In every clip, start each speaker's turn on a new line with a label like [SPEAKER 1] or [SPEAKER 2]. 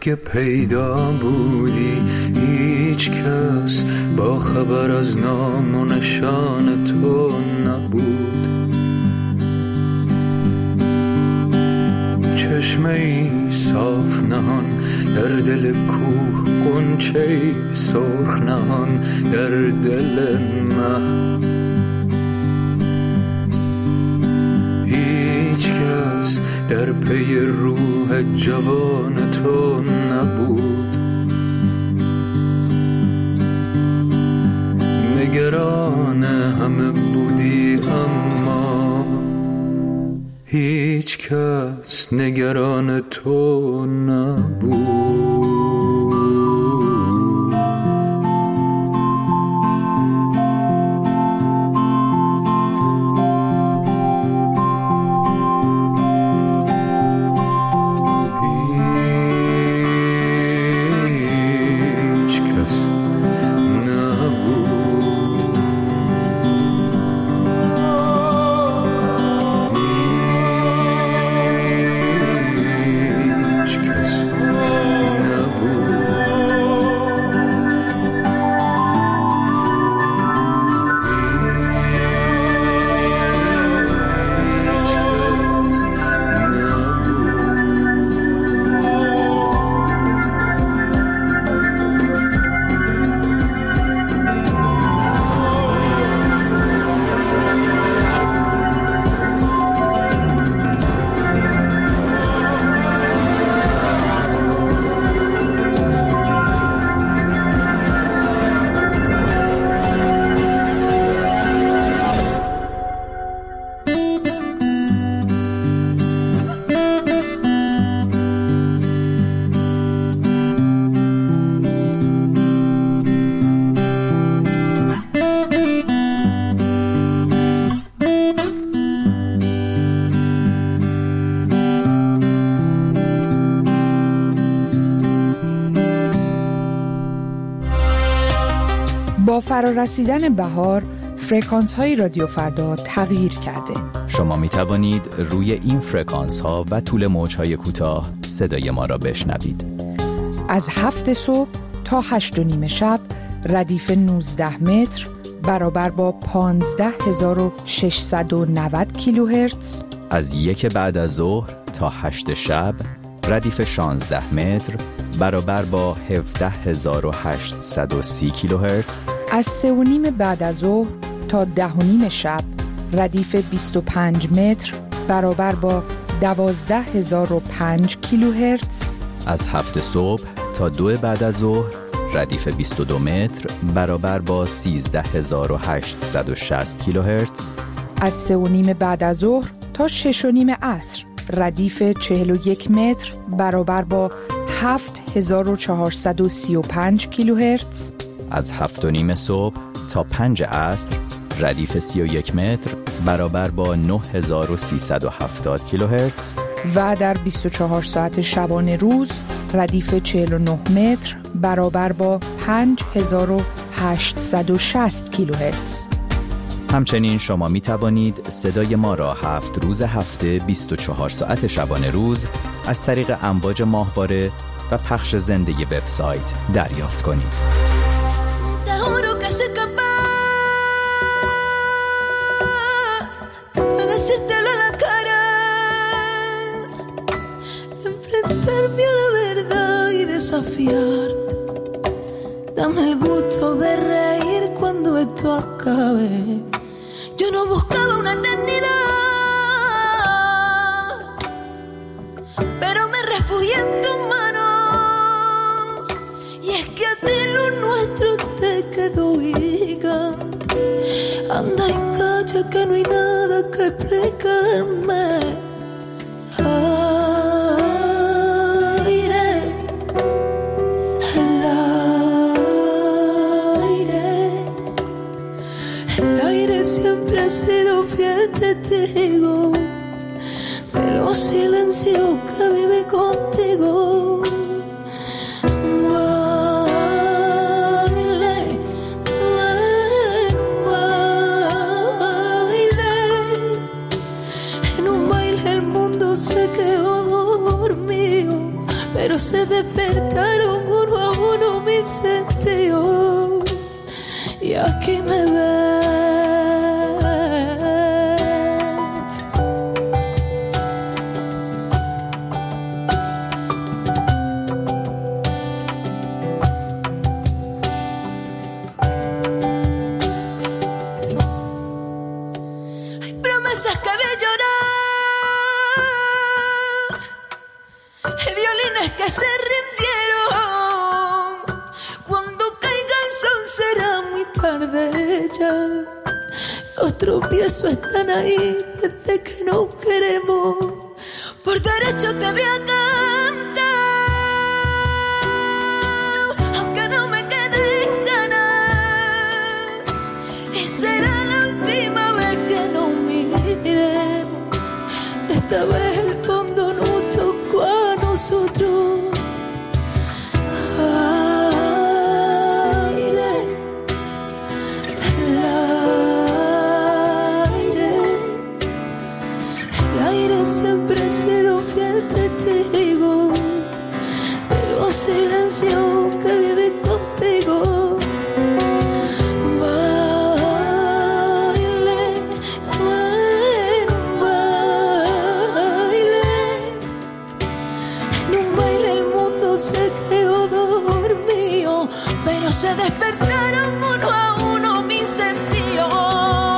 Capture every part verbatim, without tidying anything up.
[SPEAKER 1] که پیدا بودی هیچ کس با خبر از نام و نشان تو نبود. چشمه ای صاف نهان در دل کوه، غنچه ای سرخ نهان در دل مه. هیچ کس در پی روح جوان تو نبود. نگران همه بودی اما هیچ کس نگران تو نبود.
[SPEAKER 2] با فرارسیدن بهار فرکانس های رادیو فردا تغییر کرده.
[SPEAKER 3] شما می توانید روی این فرکانس ها و طول موج های کوتاه صدای ما را بشنوید.
[SPEAKER 2] از هفت صبح تا هشت و نیم شب ردیف نوزده متر برابر با پانزده هزار و ششصد و نود کیلوهرتز.
[SPEAKER 3] از یک بعد از ظهر تا هشت شب ردیف شانزده متر برابر با هفده هزار و هشتصد و سی کیلوهرتز.
[SPEAKER 2] از سه و نیم بعد از ظهر تا ده و نیم شب ردیف بیست و پنج متر برابر با دوازده هزار و پنج کیلوهرتز.
[SPEAKER 3] از هفت صبح تا دو بعد از ظهر ردیف بیست و دو متر برابر با سیزده هزار و هشتصد و شصت کیلوهرتز.
[SPEAKER 2] از سه و نیم بعد از ظهر تا شش و نیم عصر ردیف چهل و یک متر برابر با هفت هزار و چهارصد و سی و پنج کیلوهرتز.
[SPEAKER 3] از هفت و نیم صبح تا پنج عصر ردیف سی و یک متر برابر با نه هزار و سیصد و هفتاد کیلوهرتز.
[SPEAKER 2] و در بیست و چهار ساعت شبانه روز ردیف چهل و نه متر برابر با پنج هزار و هشتصد و شصت کیلوهرتز.
[SPEAKER 3] همچنین شما می توانید صدای ما را هفت روز هفته بیست و چهار ساعت شبانه روز از طریق امواج ماهواره و پخش زنده وبسایت دریافت کنید.
[SPEAKER 4] Dame el gusto de reír cuando esto acabe. Yo no buscaba una eternidad, pero me refugié en tus manos. Y es que a ti lo nuestro te quedó gigante. Anda y calla que no hay nada que explicarme. Siempre he sido fiel testigo de los silencios que viví contigo. Baile, baile, en un baile el mundo se quedó dormido, pero se despertó despertaron uno a uno mis sentidos y aquí me ves. Los tropiezos están ahí desde que nos queremos. Por derecho te voy a cantar, aunque no me queden ganas. Y será la última vez que nos miremos. Esta vez el fondo nos tocó a nosotros. Siempre he sido fiel testigo de los silencios que viví contigo. Baile, buen baile. En un baile el mundo se quedó dormido, pero se despertaron uno a uno mis sentidos.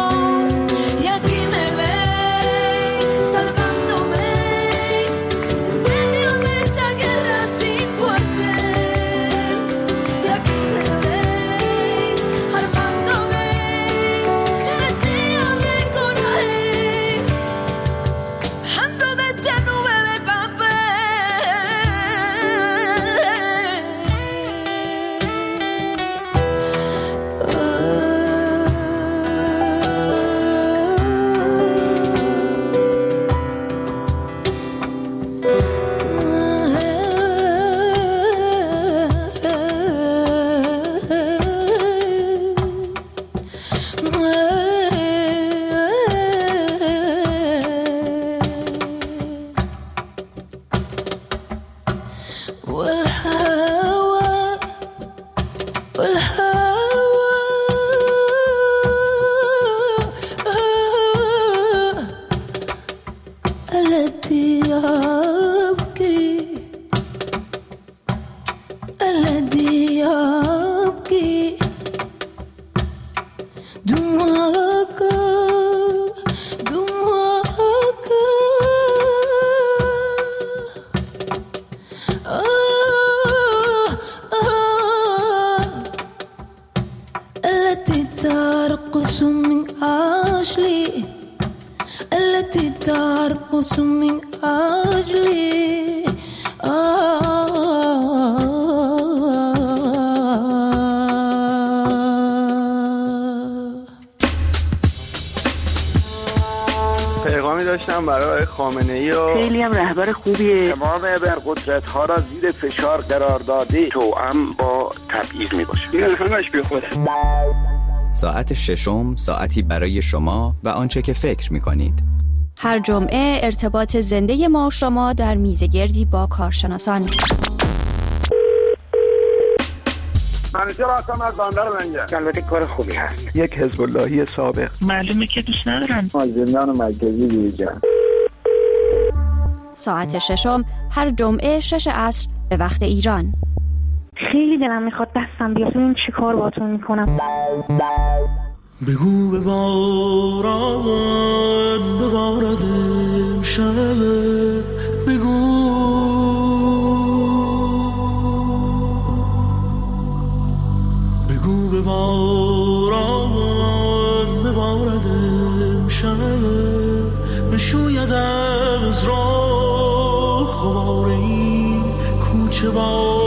[SPEAKER 5] پیغامی داشتم برای خامنه‌ای و
[SPEAKER 6] خیلی هم رهبر خوبیه.
[SPEAKER 5] تمام ابرقدرت ها را زیر فشار قرار داده توأم با تبعیض میباشه. این همش بی خوده.
[SPEAKER 3] ساعت ششم ساعتی برای شما و آنچه که فکر میکنید.
[SPEAKER 7] هر جمعه ارتباط زنده ما شما در میزگردی با کارشناسان.
[SPEAKER 5] منیجر هستم از بندر لنگر. البته کار خوبی هست. یک حزب اللهی سابق.
[SPEAKER 6] معلومه که دوست ندارم.
[SPEAKER 5] از زندان مرکزی بیرون.
[SPEAKER 7] ساعت ششم هر جمعه شش عصر به وقت ایران.
[SPEAKER 6] خیلی دلم میخواد دستم بیاد ببینم چی کار باهاتون میکنم.
[SPEAKER 8] بگو بباران ببارد امشب، بگو بگو بباران ببارد امشب، بشوید از راه خمار این کوچه با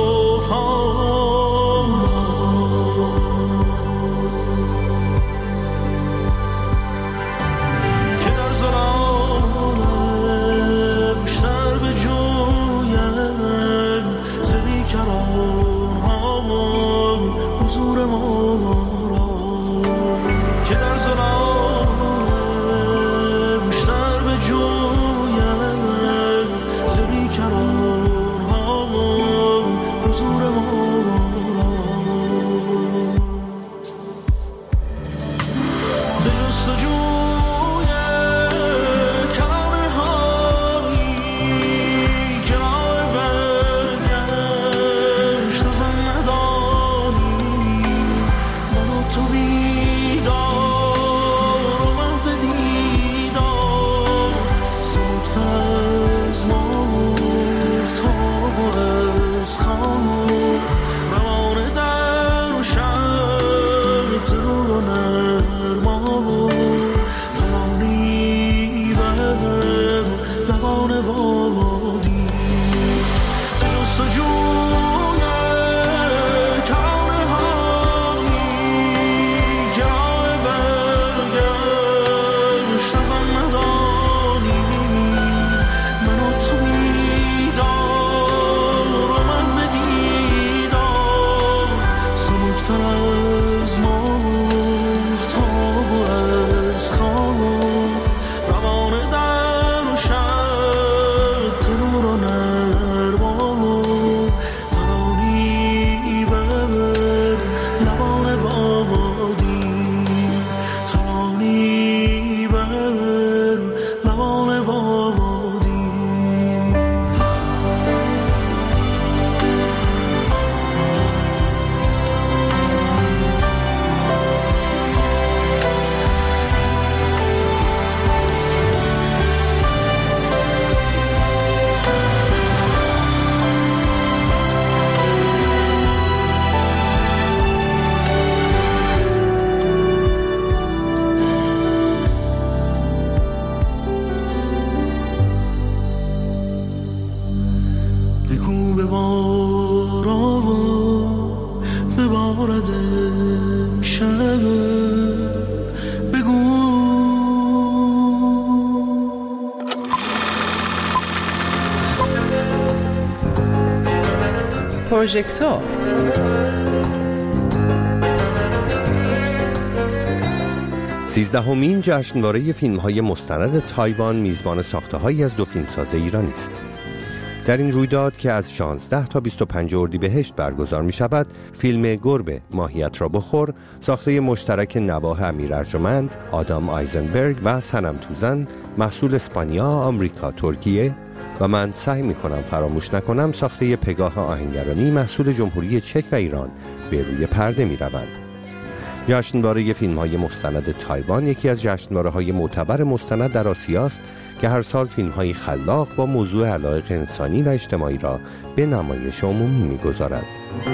[SPEAKER 9] پروژکتور.
[SPEAKER 10] سیزدهمین جشنواره فیلم‌های مستند تایوان میزبان ساخته‌هایی از دو فیلمساز ایرانی است. در این رویداد که از شانزده تا بیست و پنج اردیبهشت برگزار می شود، فیلم گربه ماهیت را بخور، ساخته مشترک نواح امیر ارجمند، آدام آیزنبرگ و صنم توزن، محصول اسپانیا، آمریکا، ترکیه و من سعی می کنم فراموش نکنم ساخته پگاه آهنگرانی محصول جمهوری چک و ایران به روی پرده می روند. جشنواره فیلم‌های مستند تایوان یکی از جشنواره‌های معتبر مستند در آسیا است که هر سال فیلم‌های خلاق با موضوع علایق انسانی و اجتماعی را به نمایش عمومی می‌گذارد.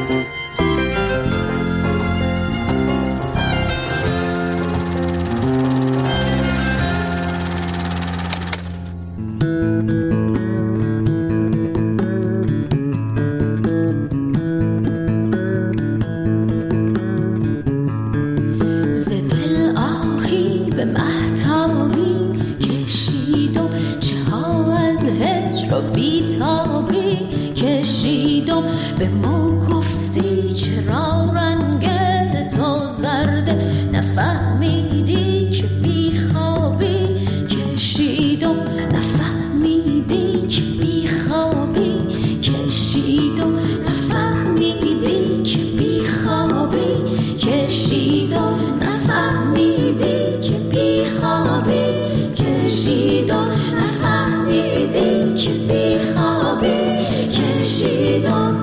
[SPEAKER 11] به ما گفتی چرا رنگ تو زرده، نفهمیدی که بی خوابی کشیدم، نفهمیدی که بی خوابی کشیدم، نفهمیدی که بی خوابی کشیدم، نفهمیدی که بی خوابی کشیدم، نفهمیدی که بی خوابی کشیدم.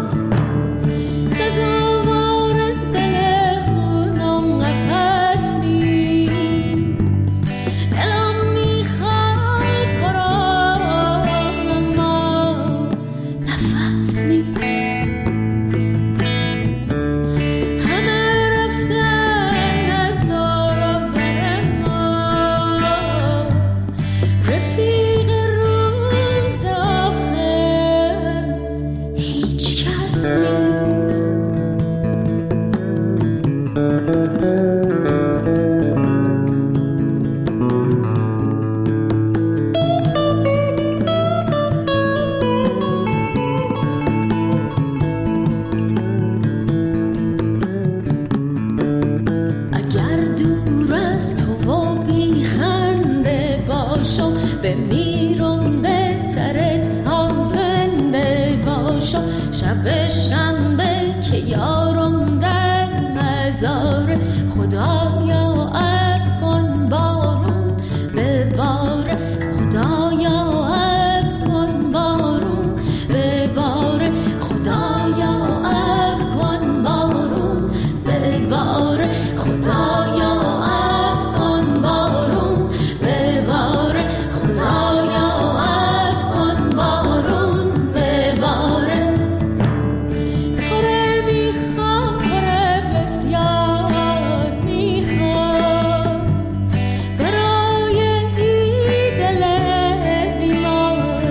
[SPEAKER 11] بمیرم بهتره تا زنده باشم، شب شنبه که یارم در مزار، خدایا اب کن بارون بباره، خدایا اب کن بارون بباره، خدایا اب کن بارون بباره، خدایا اب کن بارون بباره، خدایا اب کن بارون بباره. تو رو میخوام، تو رو بسیار میخوام، برای این دل بیمار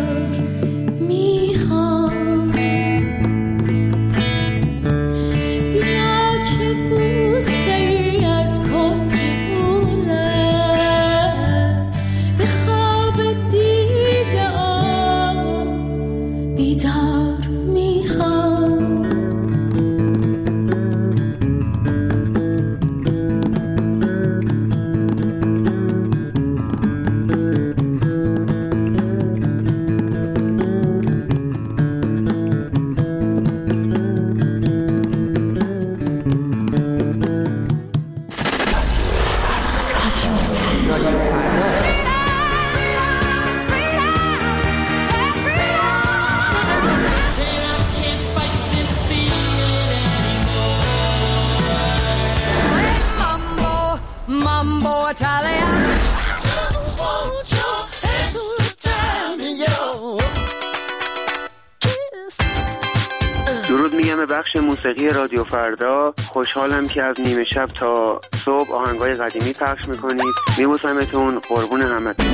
[SPEAKER 11] میخوام. بیا که بوسه ای از کنج بوله، به خواب دیده آم بیدار میخوام. Mambo Italiano. Just want your hands to tell me yo.
[SPEAKER 5] درود میگم به بخش موسیقی رادیو فردا. خوشحالم که از نیمه شب تا صبح آهنگای قدیمی پخش میکنید. میبوسمتون، قربون همتون.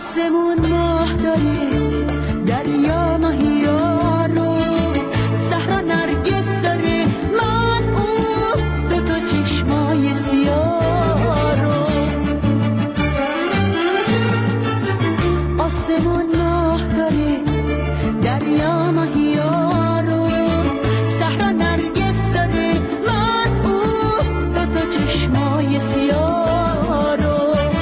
[SPEAKER 4] آسمون ماه داره، دریا ماهیا رو، صحرا نرگس داره، من اون دو تا چشمای سیاه رو. آسمون ماه داره، دریا ماهیا رو، صحرا نرگس داره، من اون دو تا چشمای سیاه رو.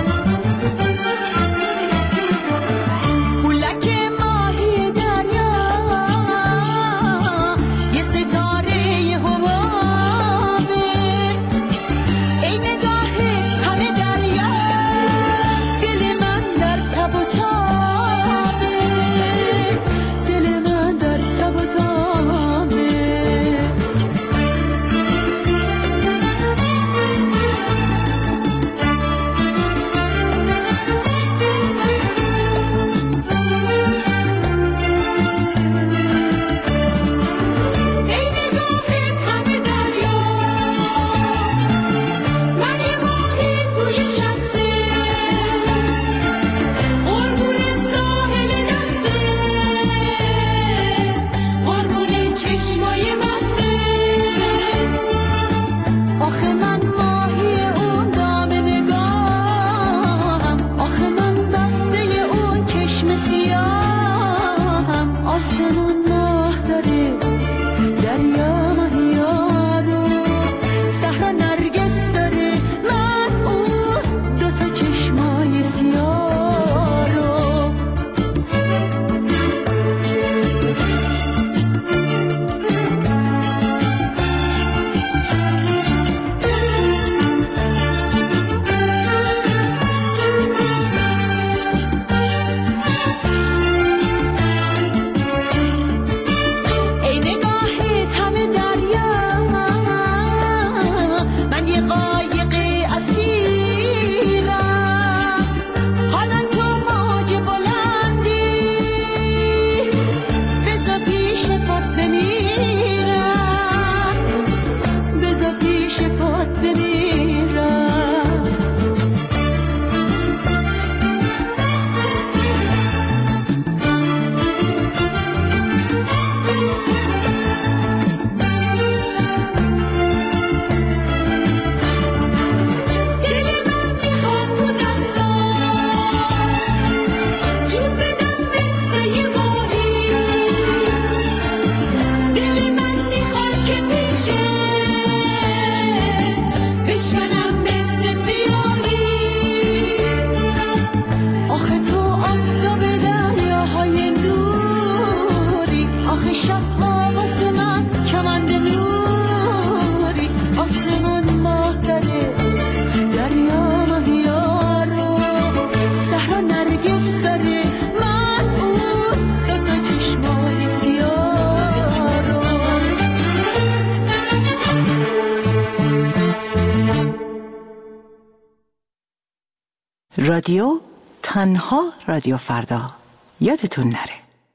[SPEAKER 9] رادیو تنها رادیو فردا، یادتون نره.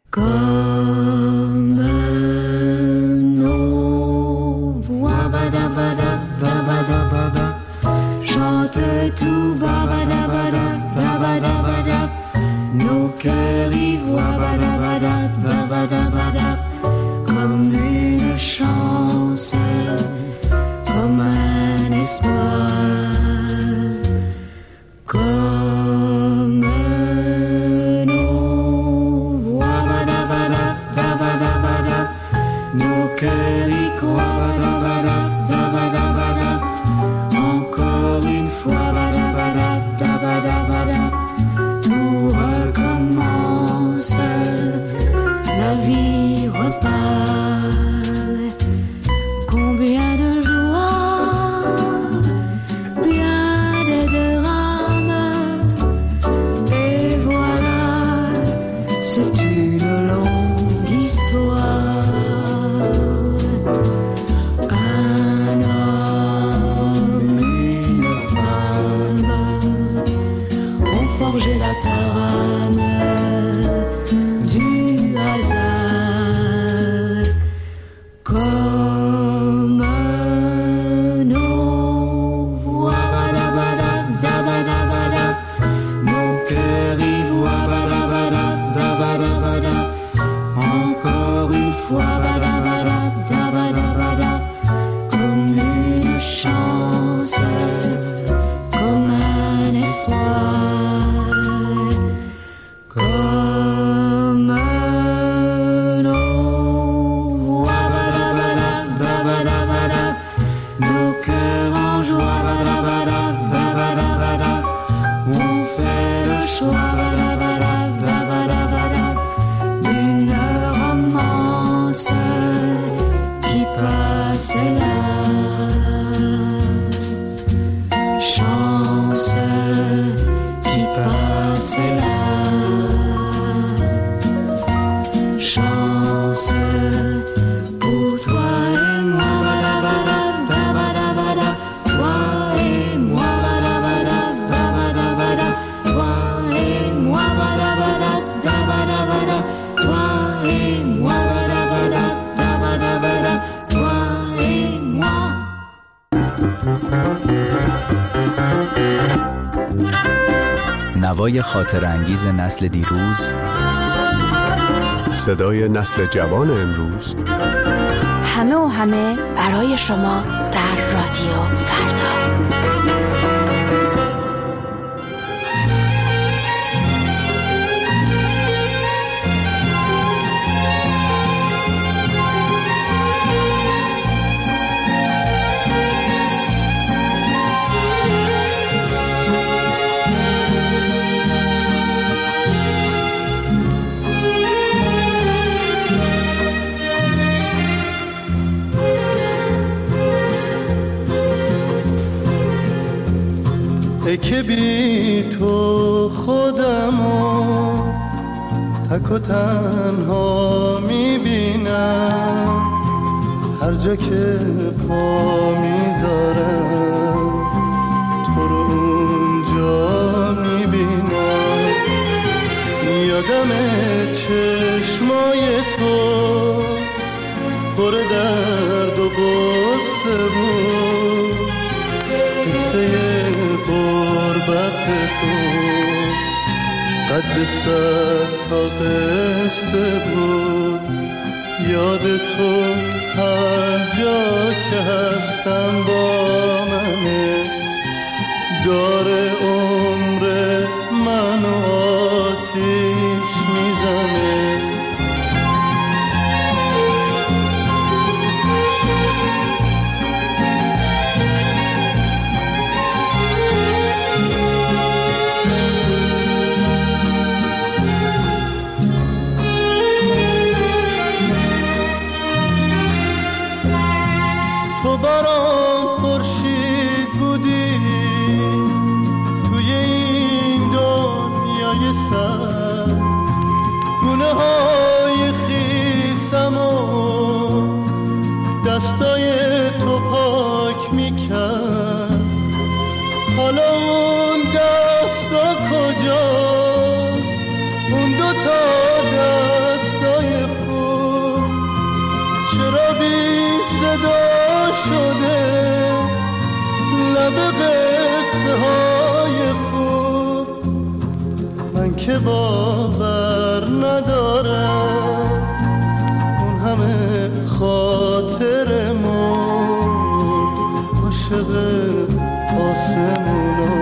[SPEAKER 4] Chante tout babadabadab, babadabadab, nos cœurs y voient badabadab, babadabadab, comme une chance, comme un espoir, comme nos voix badabadab, babadabadab, nos cœurs y croient badabadab, babadabadab. Encore une fois, badabadab, dabadabadab, tout recommence, la vie repart. Combien de joie, bien de drames, et voilà, c'est une longue histoire. Un homme, forger la trame du hasard, comme nos voix, badabadab, dabadabadab, nos cœurs y voient soir, comme un eau, wabadabada, babadabada, nos cœurs en joie, babadabada, babadabada, on fait le choix, babadabada, babadabada, d'une romance qui passe là. Chance qui passe là. Chance pour toi et moi, badabada, babadabada, toi et moi, badabada, babadabada, toi et moi, badabada, babadabada, toi et moi, badabada, babadabada, toi et moi.
[SPEAKER 3] نوای خاطر انگیز نسل دیروز،
[SPEAKER 12] صدای نسل جوان امروز،
[SPEAKER 7] همه و همه برای شما در رادیو فردا.
[SPEAKER 8] ای که بی تو خودمو تک و تنها میبینم، هر جا که پا میذارم تو رو اونجا میبینم. یادم چشمای تو پر درد و غصه بود، قصه غربت تو قد صد تا قصه بود. یاد تو هر جا که هستم با منه، داره عمر منو آتیش میزنه. تو برام خورشید بودی توی این دنیای سر، گونه های خیسم و دستای تو پاک میکرد. حالا اون دستا کجاست، اون دوتا دستای خوب چرا بی صدا شده؟ لب قصه های خوب من که باور ندارم، اون همه خاطر مون عاشق آسمونا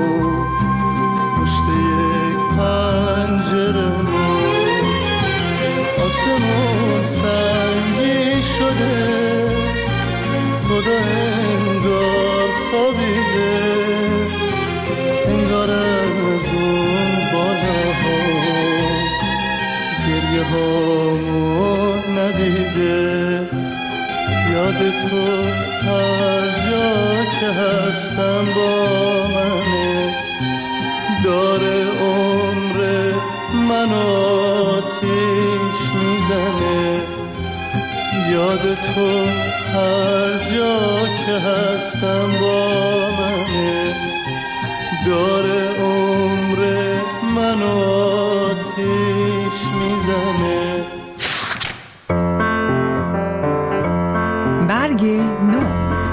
[SPEAKER 8] پشت یک پنجره مون. آسمون سنگی شده، خدا انگار خوابیده، انگار از اون بالاها گریه هامو ندیده. یاد تو هر جا که هستم با منه، داره عمر منو آتیش میزنه. یاد تو هر جا که هستم با منه، داره عمر منو آتیش میزنه.
[SPEAKER 2] برگ نو.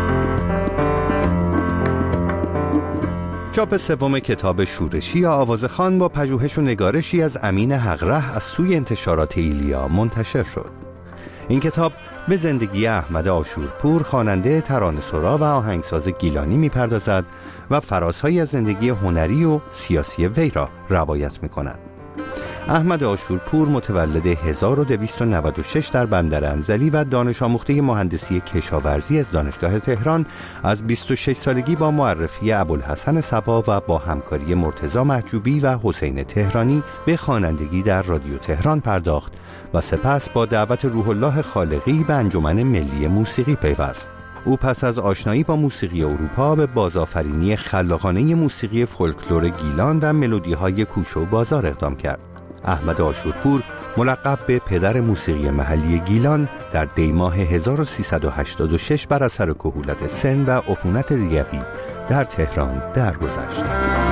[SPEAKER 10] چاپ سوم کتاب شورشی یا آوازخوان با پژوهش و نگارشی از امین حقره از سوی انتشارات ایلیا منتشر شد. این کتاب به زندگی احمد عاشورپور خواننده ترانه‌سرا و آهنگساز گیلانی می‌پردازد و فرازهای از زندگی هنری و سیاسی وی را روایت می‌کند. احمد عاشورپور متولد هزار و دویست و نود و شش در بندر انزلی و دانش آموخته مهندسی کشاورزی از دانشگاه تهران، از بیست و شش سالگی با معرفی ابوالحسن صبا و با همکاری مرتضی محجوبی و حسین تهرانی به خوانندگی در رادیو تهران پرداخت و سپس با دعوت روح الله خالقی به انجمن ملی موسیقی پیوست. او پس از آشنایی با موسیقی اروپا به بازآفرینی خلاقانه موسیقی فولکلور گیلان و ملودی‌های کوچه و بازار اقدام کرد. احمد عاشورپور ملقب به پدر موسیقی محلی گیلان در دی ماه هزار و سیصد و هشتاد و شش بر اثر کهولت سن و عفونت ریوی در تهران درگذشت.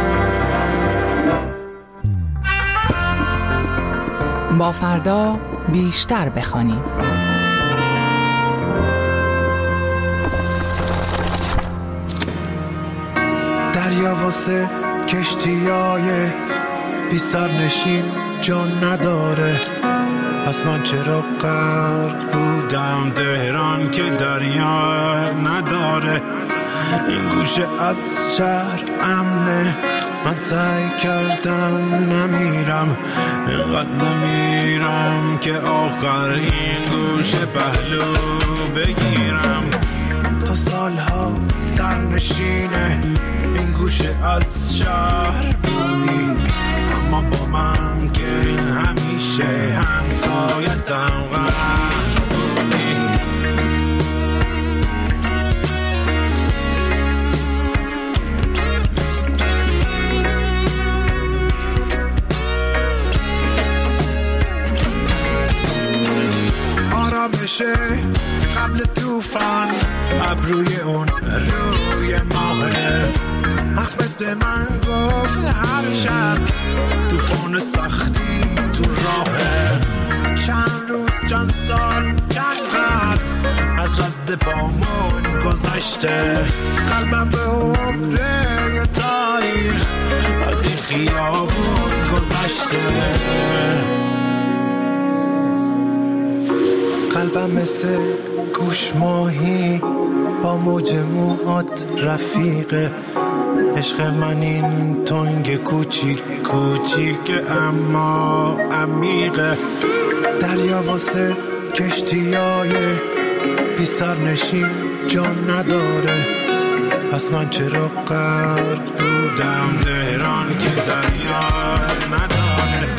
[SPEAKER 2] با فردا بیشتر بخوانیم.
[SPEAKER 13] دریا واسه کشتیای بی سرنشین جان نداره، پس من چرا غرق بودم تهران که دریا نداره. این گوشه از شهر امنه، من سعی کردم نمیرم، اینقدر نمیرم که آخر این گوشه پهلو بگیرم. تا سالها سرنشینه این گوشه از شهر بودی، اما با من که همیشه همسایتم غرق بودی. آرامشه قبل طوفان، ابروی اون روی ماهه. احمد به من گفت هر شب طوفان سختی تو راهه. چند روز چند سال چند قرن از رد پامون گذشته، قلبم به عمره تاریخ از این خیابون گذشته. قلبم مثل گوش ماهی با موج موهات رفیقه. عشق من این تنگ کوچیک کوچیک اما عمیقه. دریا واسه کشتیای بی سرنشین جان نداره، پس من چرا غرق بودم تهران که دریا نداره.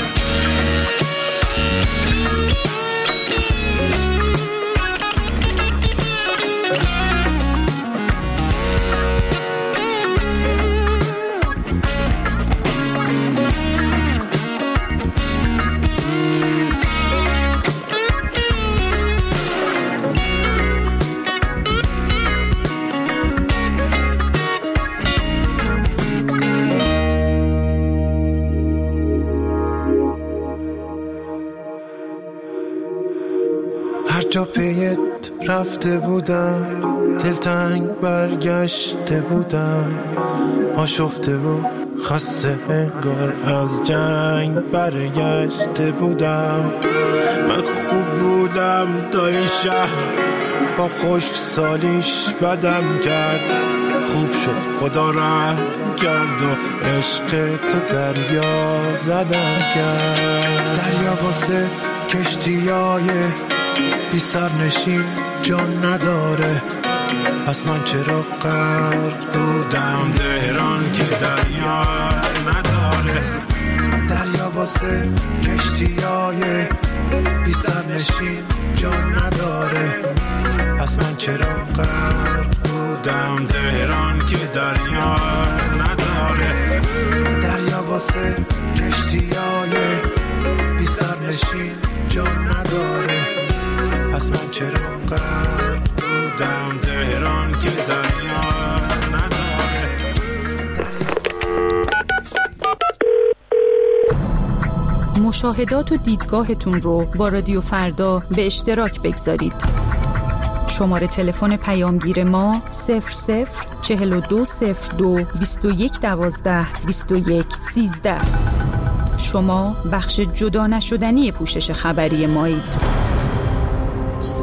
[SPEAKER 13] جا پیت رفته بودم، دلتنگ برگشته بودم، آشفته و خسته انگار از جنگ برگشته بودم. من خوب بودم تا این شهر با خشک سالیش بدم کرد. خوب شد خدا رحم کرد و عشق تو دریا زدم کرد. دریا واسه کشتیای بی سرنشین جان نداره، پس من چرا غرق بودم تهران که دریا نداره. دریا واسه کشتیای بی سرنشین جان نداره، پس من چرا غرق بودم تهران که دریا نداره. دریا واسه کشتیای بی سرنشین جان نداره، پس من چرا غرق بودم تهران که دریا نداره.
[SPEAKER 2] مشاهدات و دیدگاهتون رو با رادیو فردا به اشتراک بگذارید. شماره تلفن پیامگیر ما صفر صفر چهل و دو صفر دو بیست و یک دوازده بیست و یک سیزده. شما بخش جدا نشدنی پوشش خبری مایید.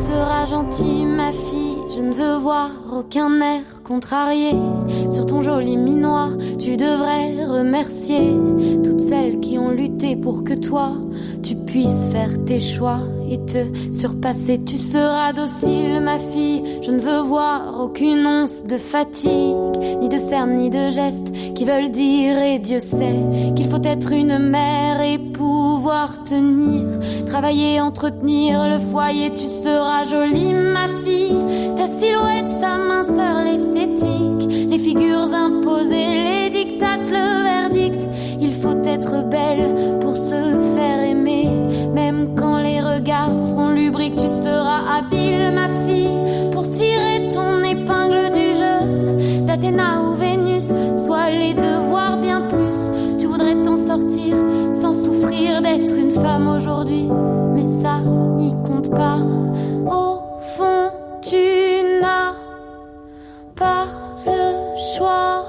[SPEAKER 14] gentil, ma fille, je ne veux voir aucun air contrarié. Sur ton joli minois, tu devrais remercier toutes celles qui ont lutté pour que toi, tu puisses faire tes choix et te surpasser. Tu seras docile, ma fille, je ne veux voir aucune once de fatigue, ni de cernes, ni de gestes qui veulent dire, et Dieu sait qu'il faut être une mère et pouvoir tenir, travailler, entretenir le foyer. Tu seras jolie, ma fille, ta silhouette, sa minceur, l'esthétique, les figures imposées, les dictates, le verdict. Il faut être belle pour se faire aimer, même quand les regards seront lubriques. Tu seras habile, ma fille, pour tirer ton épingle du jeu, d'Athéna ou Vénus, soit les deux, voire bien plus. Tu voudrais t'en sortir sans souffrir d'être une femme aujourd'hui, mais ça n'y compte pas. Au fond, tu n'as pas le choix.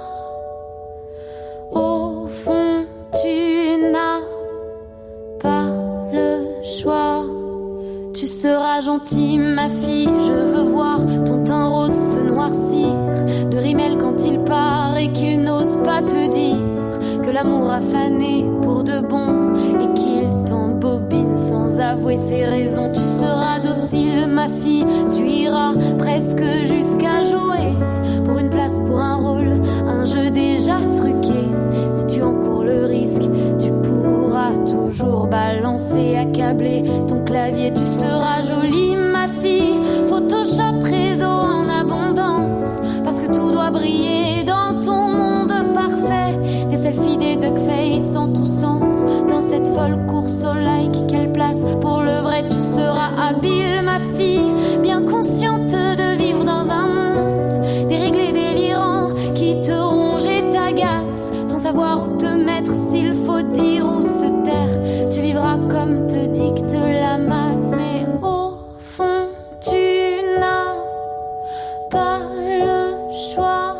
[SPEAKER 14] Au fond, tu n'as pas le choix. Tu seras gentille, ma fille, je veux voir ton teint rose se noircir de rimel quand il part et qu'il n'ose pas te dire que l'amour a fané pour de bon et qu'il t'embobine sans avouer ses raisons. Tu seras docile, ma fille, tu iras presque jusqu'à jouer pour une place, pour un rôle, un jeu déjà truqué. Si tu encours le risque, tu pourras toujours balancer, accabler ton clavier. Tu seras jolie, ma fille, Photoshop réseau en abondance, parce que tout doit briller dans ton monde parfait. Des selfies, des duckface en tous sens, dans cette folle course au like. Quelle place pour le vrai? Tu seras habile, ma fille, bien consciente de vivre dans un monde déréglé, délirant, qui te ronge et t'agace, sans savoir où te mettre, s'il faut dire ou se taire. Tu vivras comme te dicte la masse, mais au fond, tu n'as pas le choix.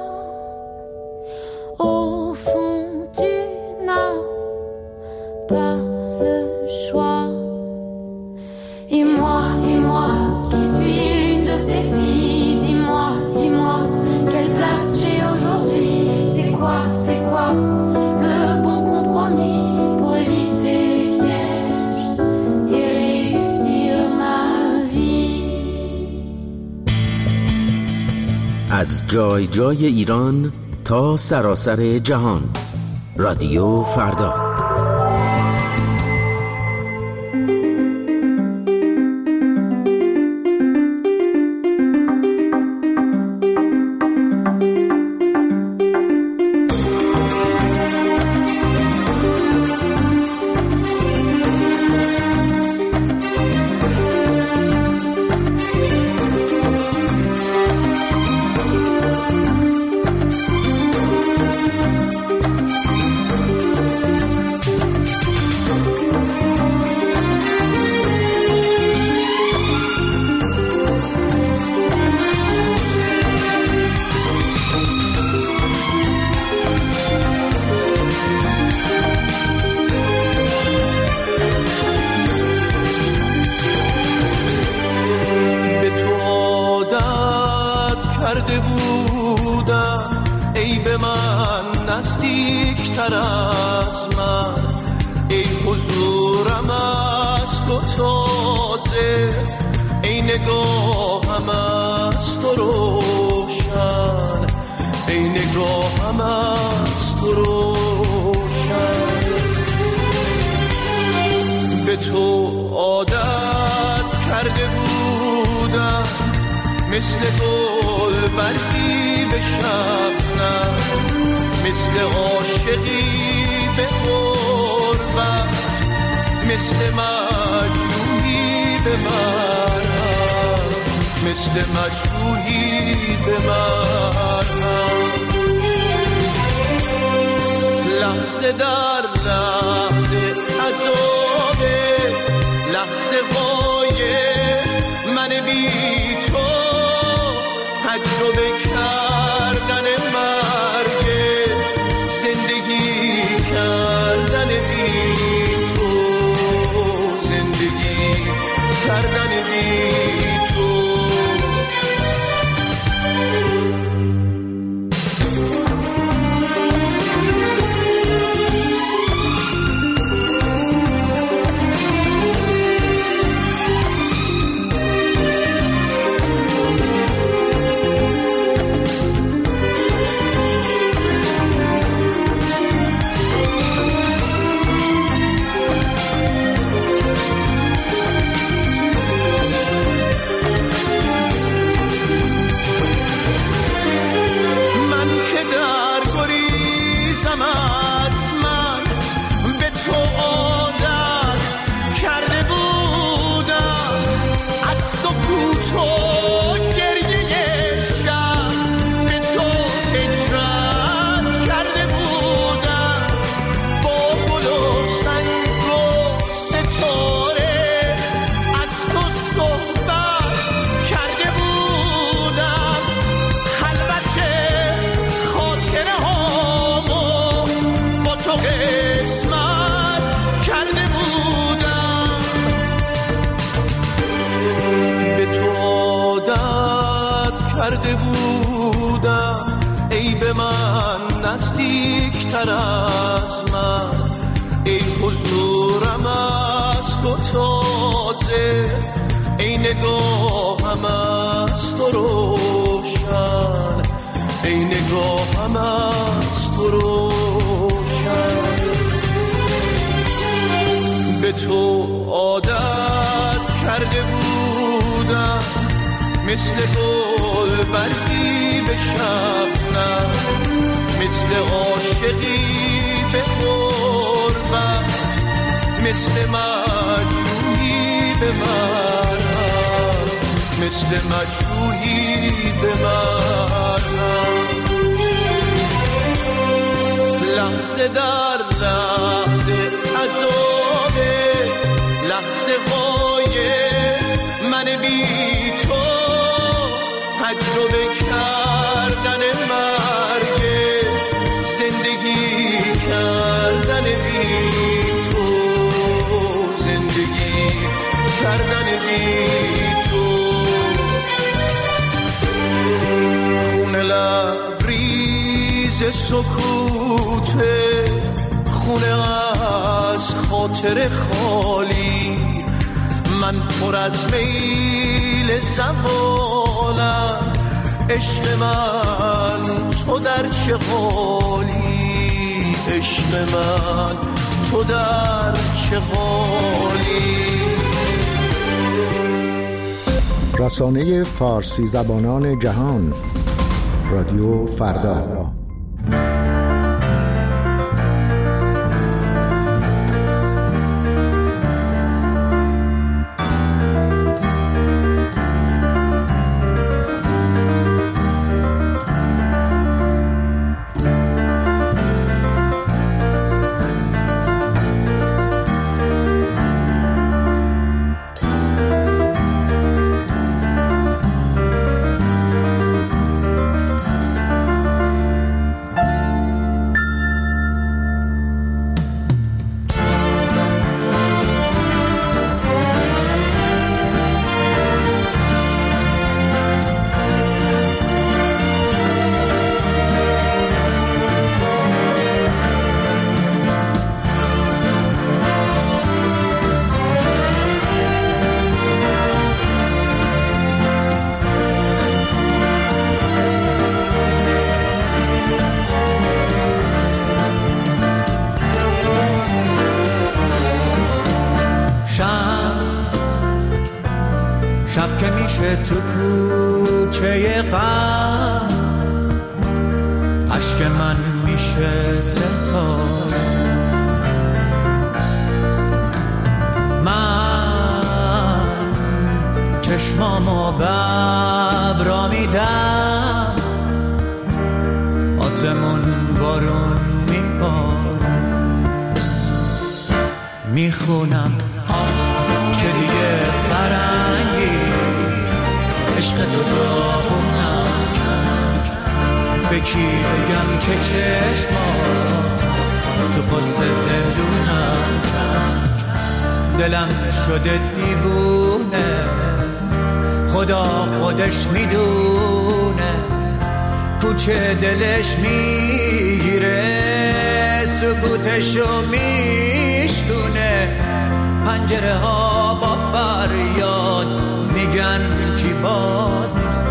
[SPEAKER 14] Au fond, tu n'as pas le choix. Et moi, et moi, qui suis l'une de ces filles, dis-moi, dis-moi, quelle place j'ai aujourd'hui? C'est quoi, c'est quoi le bon compromis pour éviter les pièges et réussir ma vie?
[SPEAKER 15] از جای جای ایران تا سراسر جهان، رادیو فردا.
[SPEAKER 16] نزدیکتر از من، ای حضورم از تو تازه، ای نگاهم از تو روشن، ای نگاهم از تو روشن. به تو عادت کرده بودم مثل گل برگی به شبنم، مثل عاشقی به غربت، مثل مجروحی به مرهم، مثل مجروحی به مرهم. لحظه در لحظه عذابه، لحظه های من بی تو، تجربه کردن مرگ، زندگی کردن بی تو، زندگی کردن بی تو. کرده بودم ای به من نزدیک تر از من، ای حضورم از تو تازه، ای نگاهم از تو روشن، ای نگاهم از تو روشن. به تو عادت کرده بودم مثل گل برگی به شبنم، مثل عاشقی به غربت، مثل مجروحی به مرهم، مثل مجروحی به مرهم. لحظه در لحظه عذابه، لحظه های من بی تو، تجربه کردن مرگ، زندگی کردن بی تو، زندگی کردن بی تو. خون لبریز سکوته، خونه از خاطر خالی، من پر از میل زوالم، عشق من تو در چه حالی، عشق من تو در چه حالی.
[SPEAKER 17] رسانه فارسی زبانان جهان، رادیو فردا.
[SPEAKER 18] شب که میشه تو کوچه غم، اشک من میشه ستاره، من چشمامو به ابرا میدم، آسمون بارون میباره، میخونم که دیگه فرنگیست، عشق تو را خونم کرد، به کی بگم که چشمات تو پست زندونم کرد، دلم شده دیوونه، خدا خودش میدونه، کوچه دلش میگیره، سکوتشو میشکونه، پنجره ها با فریاد میگن کی باز میخونه.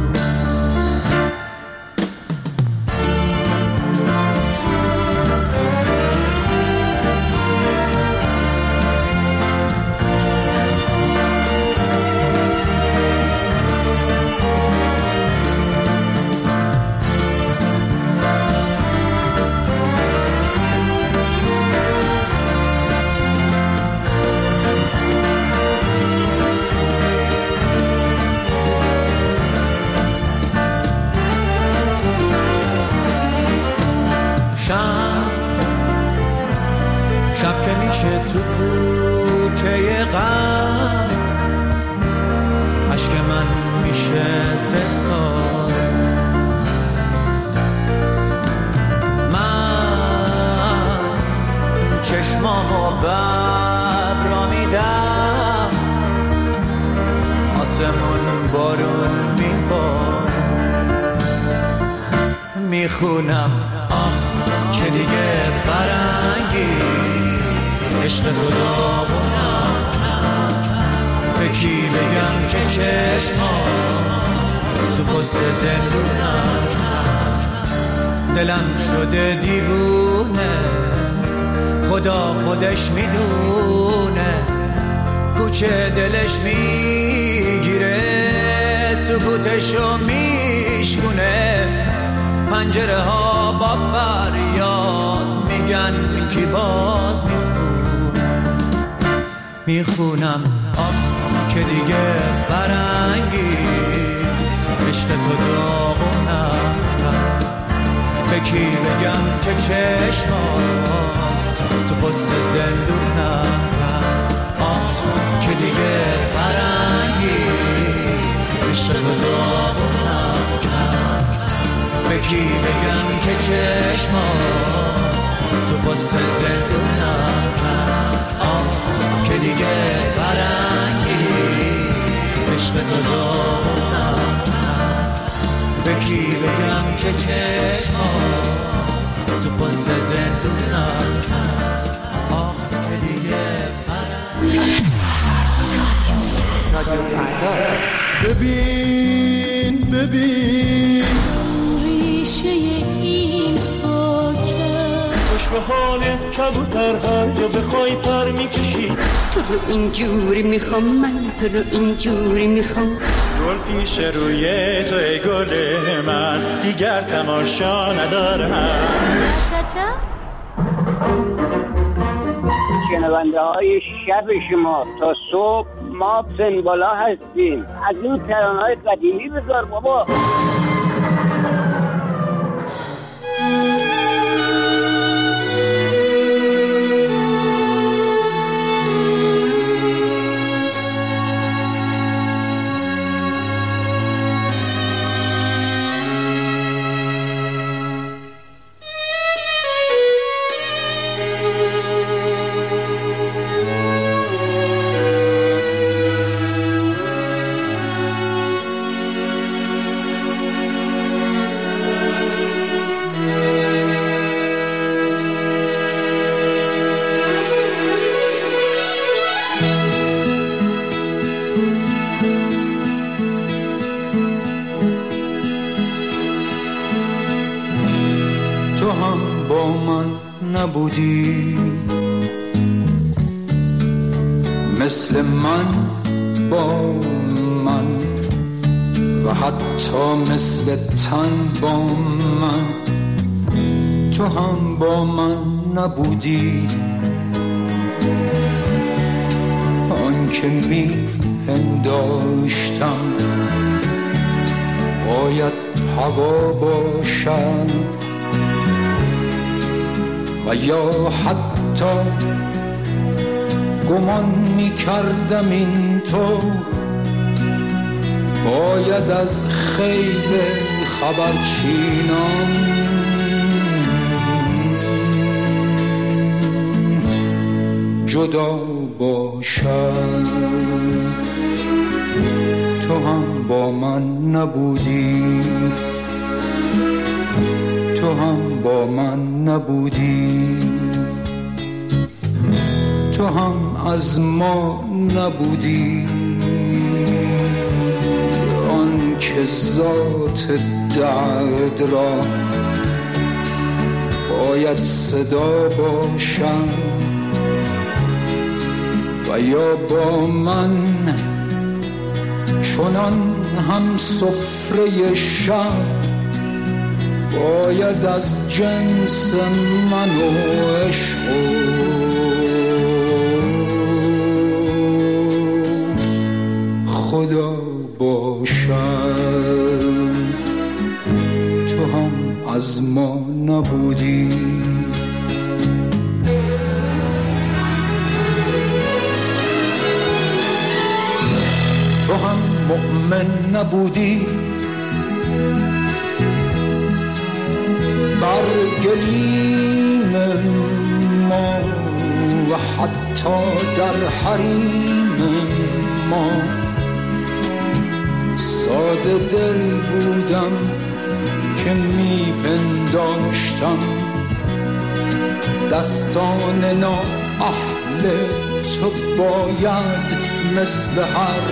[SPEAKER 18] شب که میشه تو کوچه غم، اشک من میشه ستاره، من چشمامو به ابرا میدم، آسمون بارون میباره، میخونم آه که دیگه فرنگیست عشق تو داغونم به کی بگم که چشمات تو پست زندونم دلم شده دیوونه خدا خودش میدونه کوچه دلش میگیره سکوتشو میشکونه پنجره ها با فریاد میگن کی باز میخونه میخونم آه که دیگه فرنگیست عشق تو داغونم به کی بگم که چشمات تو پست زندونم آه که دیگه فرنگیست عشق تو داغونم به کی بگم که چشمات تو پست زندونم آه که دیگه فرنگیست عشق تو داغونم به کی بگم که چشمات تو پست زندونم آه که دیگه فرنگیست
[SPEAKER 8] رادیو فردا ببین ببین
[SPEAKER 11] ریشه این خاکه
[SPEAKER 8] خوش به حالت کبوتر هر جا بخوای پر میکشی
[SPEAKER 19] تو رو اینجوری میخوام من تو رو اینجوری میخوام
[SPEAKER 8] گل پیش روی تو ای گل من دیگر تماشا ندارم
[SPEAKER 20] شنونده های شب شما تا صبح ما سنبالا هستیم از این ترانه های قدیمی بذار بابا
[SPEAKER 1] نبودی مثل من با من و حتی مثل تن با من تو هم با من نبودی آن که می پنداشتم باید هوا باشد و یا حتی گمان می کردم این تو باید از خیل خبرچینان جدا باشد تو هم با من نبودی تو هم با من نبودی تو هم از ما نبودی آن که ذات درد را باید صدا باشد و یا با من چنان هم سفره شب باید از جنس من و عشق خدا باشد تو هم از ما نبودی تو هم مؤمن نبودی بر گلیم ما و حتی در حریم ما ساده دل بودم که میپنداشتم دستان نااهل تو باید مثل هر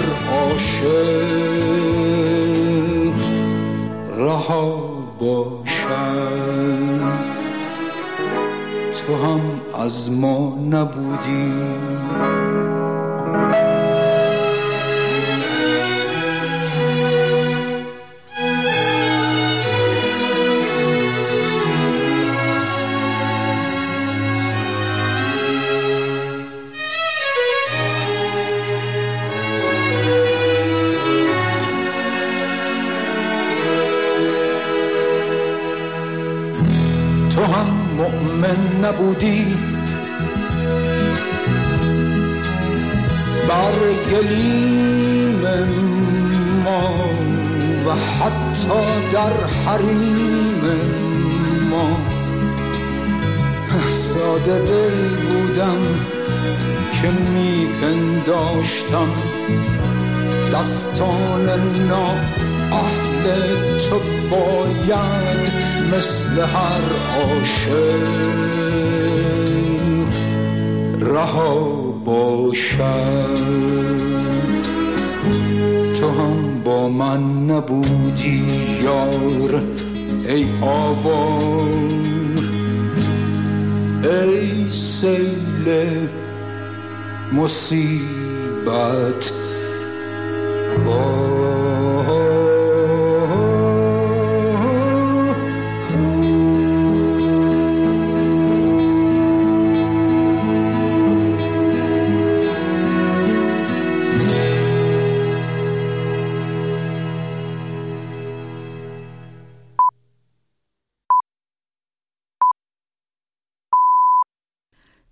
[SPEAKER 1] عاشق رها باشد. تو هم از ما نبودی تو هم مؤمن نبودی بر گلیم ما و حتی در حریم ما. ساده دل بودم که میپنداشتم دستان نااهل تو باید مثل هر عاشق رها باشد. تو هم با من نبودی یار ای آوار، ای سیل مصیبت با